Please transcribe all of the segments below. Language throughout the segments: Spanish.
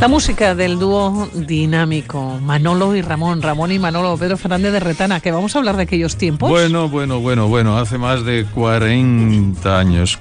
La música del dúo dinámico Manolo y Ramón, Ramón y Manolo, Pedro Fernández de Retana, que vamos a hablar de aquellos tiempos. Bueno, hace más de 40 años,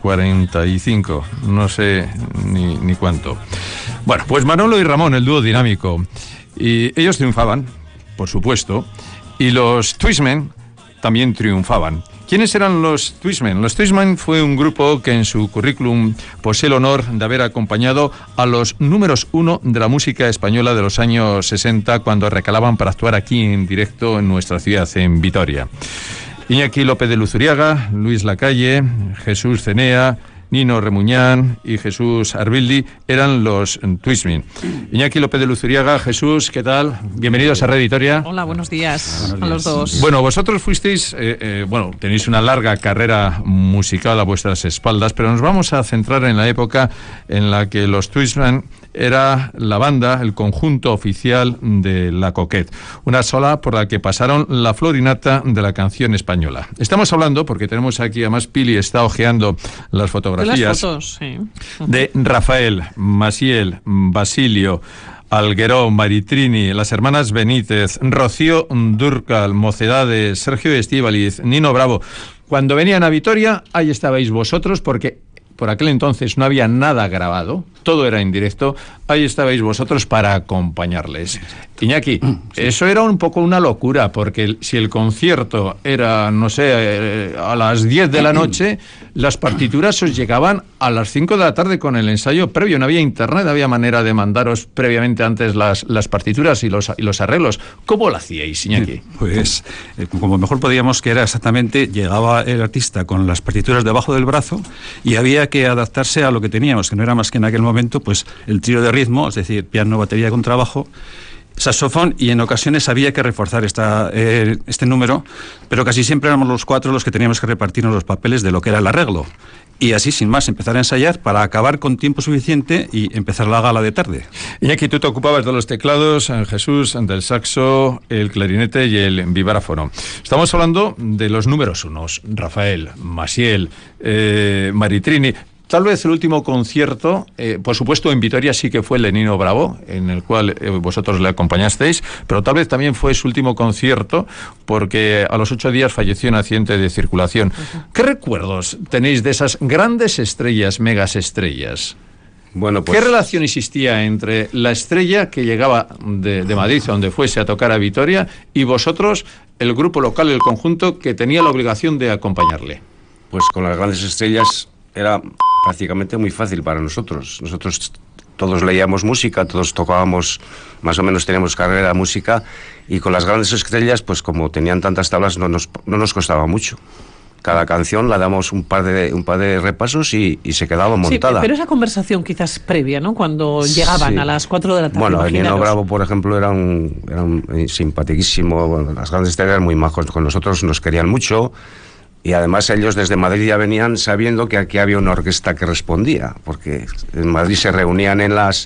45, no sé ni cuánto. Bueno, pues Manolo y Ramón, el dúo dinámico, y ellos triunfaban, por supuesto, y los Twistmen también triunfaban. ¿Quiénes eran los Twistmen? Los Twistmen fue un grupo que en su currículum posee el honor de haber acompañado a los números 1 de la música española de los años 60 cuando recalaban para actuar aquí en directo en nuestra ciudad, en Vitoria. Iñaki López de Luzuriaga, Luis Lacalle, Jesús Cenea, Nino Remuñán y Jesús Arbildi eran los Twistmen. Iñaki López de Luzuriaga, Jesús, ¿qué tal? Bienvenidos a Red Vitoria. Hola, buenos días a los dos. Bueno, vosotros fuisteis, tenéis una larga carrera musical a vuestras espaldas, pero nos vamos a centrar en la época en la que los Twistmen era la banda, el conjunto oficial de La Coquette, una sola por la que pasaron la flor y nata de la canción española. Estamos hablando, porque tenemos aquí, además Pili está hojeando las fotografías las fotos, sí. De Rafael, Masiel, Basilio, Algueró, Maritrini, las hermanas Benítez, Rocío Dúrcal, Mocedades, Sergio Estíbaliz, Nino Bravo. Cuando venían a Vitoria, ahí estabais vosotros, porque por aquel entonces no había nada grabado, todo era en directo, ahí estabais vosotros para acompañarles. Iñaki, sí. Eso era un poco una locura, porque si el concierto era, a las 10 de la noche, las partituras os llegaban a las 5 de la tarde con el ensayo previo, no había internet, había manera de mandaros previamente antes las partituras y los arreglos. ¿Cómo lo hacíais, Iñaki? Pues, como mejor podíamos, que era exactamente, llegaba el artista con las partituras debajo del brazo y había que adaptarse a lo que teníamos, que no era más que en aquel momento pues el trío de ritmo, es decir, piano, batería, contrabajo, saxofón, y en ocasiones había que reforzar este número, pero casi siempre éramos los cuatro los que teníamos que repartirnos los papeles de lo que era el arreglo. Y así, sin más, empezar a ensayar para acabar con tiempo suficiente y empezar la gala de tarde. Iñaki, tú te ocupabas de los teclados, Jesús, del saxo, el clarinete y el vibráfono. Estamos hablando de los números unos, Rafael, Masiel, Maritrini. Tal vez el último concierto, por supuesto en Vitoria sí que fue el de Nino Bravo, en el cual vosotros le acompañasteis, pero tal vez también fue su último concierto, porque a los 8 días falleció en accidente de circulación. Uh-huh. ¿Qué recuerdos tenéis de esas grandes estrellas, megas estrellas? Bueno, pues, ¿qué relación existía entre la estrella que llegaba de Madrid, donde fuese a tocar a Vitoria, y vosotros, el grupo local, el conjunto, que tenía la obligación de acompañarle? Pues con las grandes estrellas era prácticamente muy fácil para nosotros. Nosotros todos leíamos música, todos tocábamos, más o menos teníamos carrera de música, y con las grandes estrellas, pues como tenían tantas tablas, no nos costaba mucho. Cada canción la damos un par de repasos y se quedaba montada. Sí, pero esa conversación quizás previa, ¿no? Cuando llegaban a las 4 de la tarde. Bueno, el Nino Bravo, por ejemplo, era un simpaticísimo. Bueno, las grandes estrellas eran muy majos con nosotros, nos querían mucho. Y además ellos desde Madrid ya venían sabiendo que aquí había una orquesta que respondía, porque en Madrid se reunían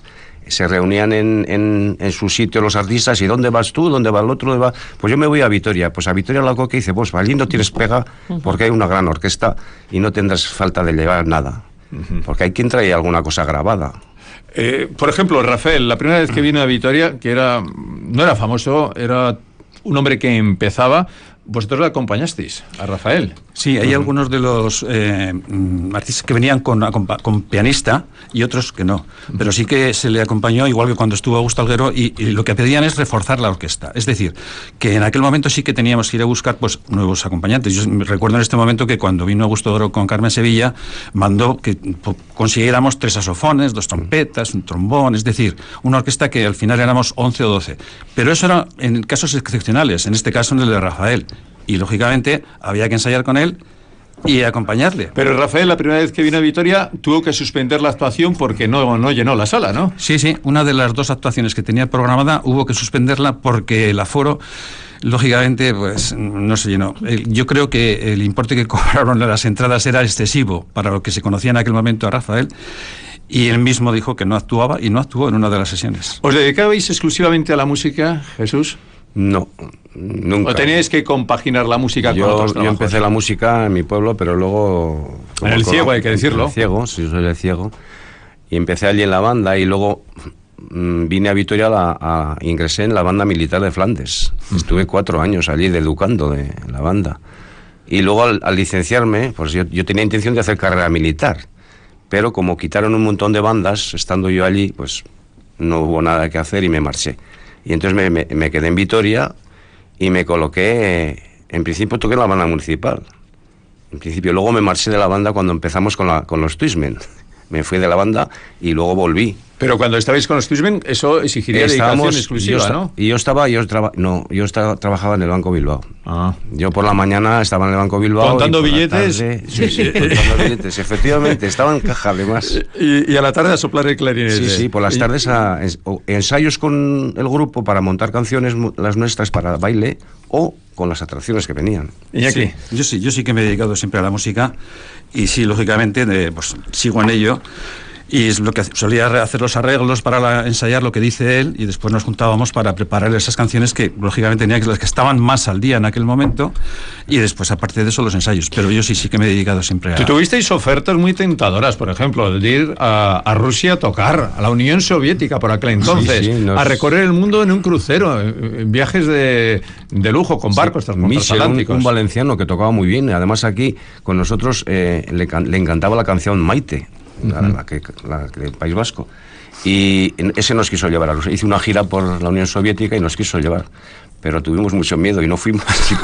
en su sitio los artistas. ¿Y dónde vas tú? ¿Dónde va el otro? ¿Dónde va? Pues yo me voy a Vitoria. Pues a Vitoria la Coque dice, pues allí no tienes pega, porque hay una gran orquesta y no tendrás falta de llevar nada, porque hay quien trae alguna cosa grabada. Por ejemplo, Rafael, la primera vez que vino a Vitoria, que no era famoso, era un hombre que empezaba. ¿Vosotros le acompañasteis a Rafael? Sí, hay algunos de los artistas que venían con pianista y otros que no. Pero sí que se le acompañó, igual que cuando estuvo Augusto Algueró, y lo que pedían es reforzar la orquesta. Es decir, que en aquel momento sí que teníamos que ir a buscar pues nuevos acompañantes. Yo recuerdo en este momento que cuando vino Augusto Algueró con Carmen Sevilla, mandó que consiguiéramos 3 saxofones, 2 trompetas, un trombón, es decir, una orquesta que al final éramos 11 o 12. Pero eso era en casos excepcionales, en este caso en el de Rafael. Y lógicamente había que ensayar con él y acompañarle. Pero Rafael, la primera vez que vino a Vitoria, tuvo que suspender la actuación porque no llenó la sala, ¿no? Sí, una de las 2 actuaciones que tenía programada hubo que suspenderla porque el aforo, lógicamente, pues no se llenó. Yo creo que el importe que cobraron las entradas era excesivo para lo que se conocía en aquel momento a Rafael. Y él mismo dijo que no actuaba y no actuó en una de las sesiones. ¿Os dedicabais exclusivamente a la música, Jesús? No, nunca. ¿O teníais que compaginar la música con otros trabajos? Yo empecé la música en mi pueblo, pero luego... En el Ciego, hay que decirlo. En el Ciego, sí, soy el Ciego. Y empecé allí en la banda y luego vine a Vitoria, ingresé en la banda militar de Flandes. Estuve 4 años allí de educando de la banda. Y luego al licenciarme, pues yo tenía intención de hacer carrera militar. Pero como quitaron un montón de bandas, estando yo allí, pues no hubo nada que hacer y me marché. Y entonces me quedé en Vitoria y me coloqué, en principio toqué en la banda municipal. En principio, luego me marché de la banda cuando empezamos con los Twismen. Me fui de la banda y luego volví. Pero cuando estabais con los Twismen, eso exigiría dedicación exclusiva, ¿no? Y yo trabajaba en el Banco Bilbao. Ah. Yo por la mañana estaba en el Banco Bilbao. ¿Contando billetes? Sí, contando billetes. Efectivamente, estaba en caja además. Y a la tarde a soplar el clarinete. Sí, por las tardes ensayos con el grupo para montar canciones, las nuestras para baile, o con las atracciones que venían. Sí, yo sí que me he dedicado siempre a la música y sí, lógicamente, pues sigo en ello. Y es lo que solía hacer los arreglos para ensayar lo que dice él, y después nos juntábamos para preparar esas canciones que lógicamente tenía que las que estaban más al día en aquel momento, y después aparte de eso los ensayos. Pero yo sí que me he dedicado siempre a... Tú tuvisteis ofertas muy tentadoras, por ejemplo, de ir a Rusia a tocar, a la Unión Soviética por aquel entonces, a recorrer el mundo en un crucero, en viajes de lujo con barcos transatlánticos. Un valenciano que tocaba muy bien, además aquí con nosotros le encantaba la canción Maite. La del País Vasco, y ese nos quiso llevar a Rusia. Hice una gira por la Unión Soviética y nos quiso llevar, pero tuvimos mucho miedo y no fuimos.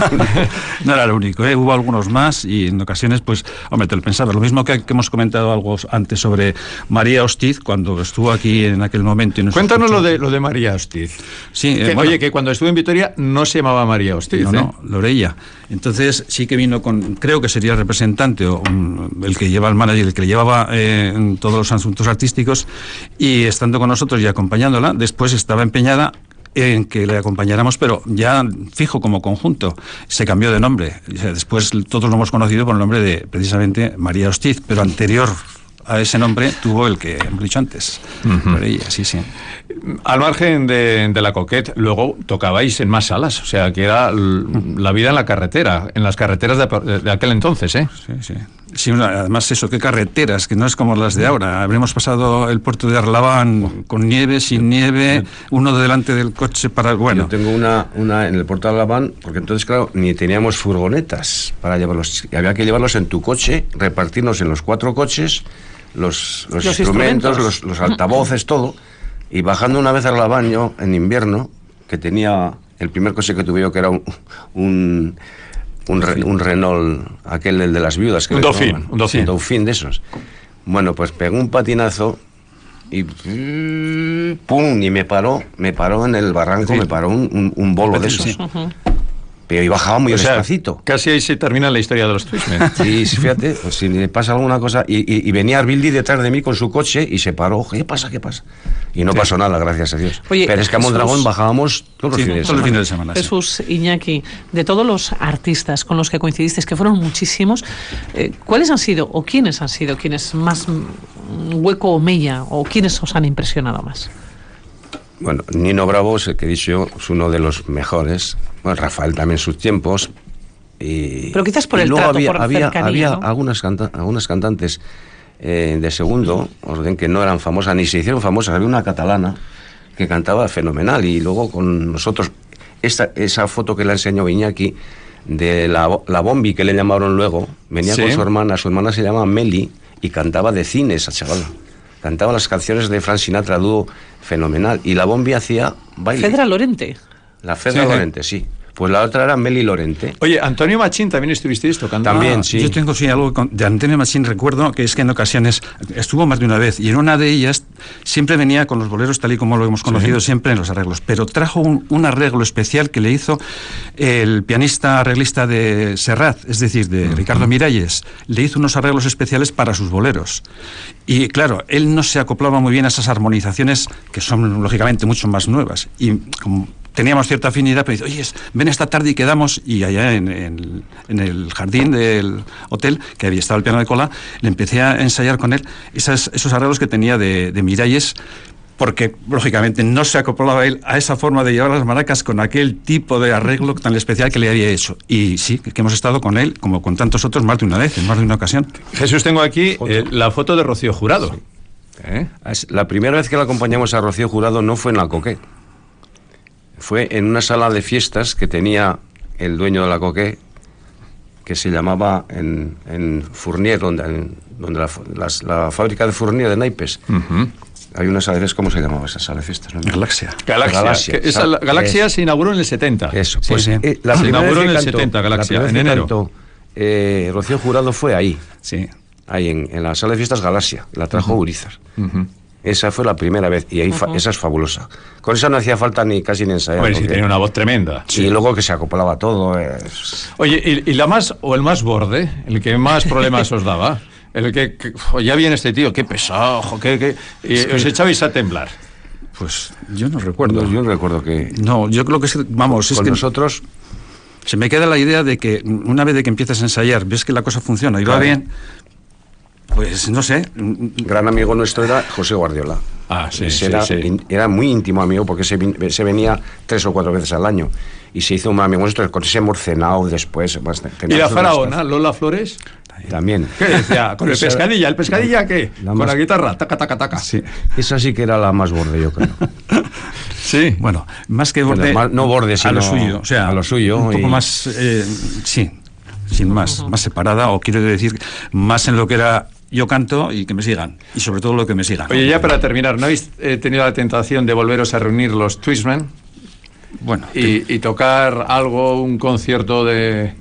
No era lo único, hubo algunos más, y en ocasiones, pues, hombre, te lo pensaba. Lo mismo que hemos comentado algo antes sobre María Hostiz, cuando estuvo aquí en aquel momento. Cuéntanos lo de María Hostiz. Sí, oye, que cuando estuvo en Vitoria no se llamaba María Hostiz. No, Lorella. Entonces sí que vino creo que sería el representante, o el que lleva el manager, el que le llevaba todos los asuntos artísticos, y estando con nosotros y acompañándola, después estaba empeñada en que le acompañáramos, pero ya fijo como conjunto. Se cambió de nombre. Después todos lo hemos conocido por el nombre de, precisamente, María Hostiz, pero anterior a ese nombre tuvo el que hemos dicho antes. Sí. Al margen de la Coquette, luego tocabais en más salas, o sea, que era la vida en la carretera, en las carreteras de aquel entonces, ¿eh? Sí. Sí, además eso, qué carreteras, que no es como las de ahora. Habremos pasado el puerto de Arlabán con nieve, sin nieve, uno delante del coche para... Bueno. Yo tengo una en el puerto de Arlabán, porque entonces, claro, ni teníamos furgonetas para llevarlos. Había que llevarlos en tu coche, repartirnos en los 4 coches, los instrumentos, los altavoces, todo. Y bajando una vez a Arlabán, yo, en invierno, que tenía el primer coche que tuve yo, que era un Renault, el de las viudas. Que un Dauphin de esos. Bueno, pues pegó un patinazo y ¡pum! Y me paró en el barranco, me paró un bolo de esos. Pero y bajaba muy despacito. Casi ahí se termina la historia de los Twismen. Sí, fíjate, pues, si le pasa alguna cosa, y venía Arbildi detrás de mí con su coche y se paró. ¿Qué pasa? Y no pasó nada, gracias a Dios. Oye, pero es que a Mondragón bajábamos todos los fines de semana. Jesús, Iñaki, de todos los artistas con los que coincidisteis, que fueron muchísimos, ¿cuáles han sido o quiénes han sido quienes más hueco o mella, o quiénes os han impresionado más? Bueno, Nino Bravo, el que he dicho yo, es uno de los mejores. Bueno, Rafael también en sus tiempos. Pero quizás por el trato, por cercanía, ¿no? algunas cantantes de segundo orden que no eran famosas, ni se hicieron famosas. Había una catalana que cantaba fenomenal, y luego con nosotros, esa foto que le enseñó Iñaki, de la Bombi, que le llamaron luego, venía con su hermana se llama Meli, y cantaba de cine esa chavala. Cantaba las canciones de Frank Sinatra, dúo fenomenal. Y la Bombi hacía baile. Fedra Lorente. La Fedra Lorente, sí. Pues la otra era Meli Lorente. Oye, Antonio Machín también estuvisteis tocando. También, sí. Yo tengo algo de Antonio Machín, recuerdo que es que en ocasiones estuvo más de una vez, y en una de ellas siempre venía con los boleros tal y como lo hemos conocido siempre en los arreglos, pero trajo un arreglo especial que le hizo el pianista arreglista de Serrat, es decir, de Ricardo Miralles. Le hizo unos arreglos especiales para sus boleros. Y claro, él no se acoplaba muy bien a esas armonizaciones que son lógicamente mucho más nuevas. Y como teníamos cierta afinidad, pero dice, oye, ven esta tarde y quedamos, y allá en el jardín del hotel, que había estado el piano de cola, le empecé a ensayar con él esos arreglos que tenía de Miralles, porque lógicamente no se acoplaba él a esa forma de llevar las maracas con aquel tipo de arreglo tan especial que le había hecho. Y sí, que hemos estado con él, como con tantos otros, más de una vez, en más de una ocasión. Jesús, tengo aquí la foto de Rocío Jurado. Sí. La primera vez que la acompañamos a Rocío Jurado no fue en la Coquet. Fue en una sala de fiestas que tenía el dueño de la Coquet, que se llamaba en Fournier, donde la fábrica de Fournier de naipes. Hay una sala de fiestas, ¿cómo se llamaba esa sala de fiestas? ¿No? Galaxia. Galaxia se inauguró en el 70. Eso, pues sí. La se primera inauguró vez en que el cantó, 70, Galaxia, la en primera vez que enero. cantó, Rocío Jurado fue ahí. Sí. Ahí en la sala de fiestas Galaxia. La trajo Urizar. Esa fue la primera vez y ahí esa es fabulosa. Con esa no hacía falta casi ni ensayar. Bueno, sí, tenía una voz tremenda. Y luego que se acoplaba todo. Oye, ¿y la más o el más borde? ¿El que más problemas os daba? El que ya viene este tío, qué pesado, os echabais a temblar. Pues yo no recuerdo. Yo recuerdo que... No, yo creo que vamos, con nosotros... Se me queda la idea de que una vez de que empiezas a ensayar, ves que la cosa funciona y va bien, pues no sé. Gran amigo nuestro era José Guardiola. Sí. Era muy íntimo amigo porque se venía 3 o 4 veces al año. Y se hizo un amigo nuestro, con ese hemos cenado después. ¿Y la faraona, Lola Flores? También. ¿Qué decía? ¿Con el pescadilla? ¿El pescadilla qué? Con la guitarra, taca, taca, taca. Sí. Esa sí que era la más borde, yo creo. Sí. Bueno, más que borde... no borde, sino a lo suyo. O sea, a lo suyo. Un poco más... sí, sin más. Más separada, o quiero decir, más en lo que era... Yo canto y que me sigan. Y sobre todo lo que me sigan. Oye, ya para terminar, ¿no habéis tenido la tentación de volveros a reunir los Twistmen? Bueno, y tocar algo, un concierto de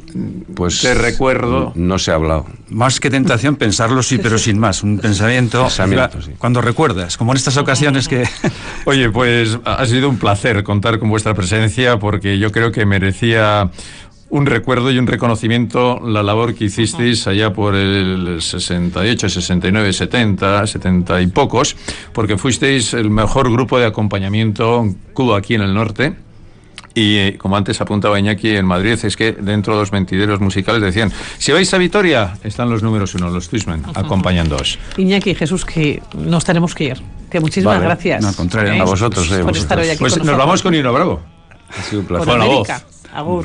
recuerdo. No se ha hablado. Más que tentación, pensarlo sí, pero sin más. Un pensamiento sí. Cuando recuerdas, como en estas ocasiones que... Oye, pues ha sido un placer contar con vuestra presencia, porque yo creo que merecía un recuerdo y un reconocimiento la labor que hicisteis allá por el 68, 69, 70 y pocos, porque fuisteis el mejor grupo de acompañamiento que hubo aquí en el norte. Y como antes apuntaba Iñaki, en Madrid es que dentro de los mentideros musicales decían, si vais a Vitoria, están los números 1, los Twistmen, acompañándoos. Iñaki y Jesús, que nos tenemos que ir. Que muchísimas gracias. No, al contrario, a vosotros. Por estar hoy aquí pues con nos nosotros. vamos con Hino Bravo. Ha sido un placer. Por Con la voz. América. Agur.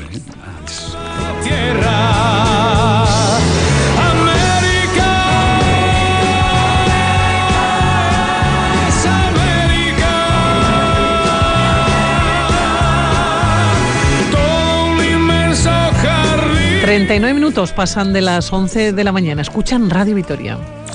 Jardín. 39 minutos pasan de las 11 de la mañana. Escuchan Radio Vitoria.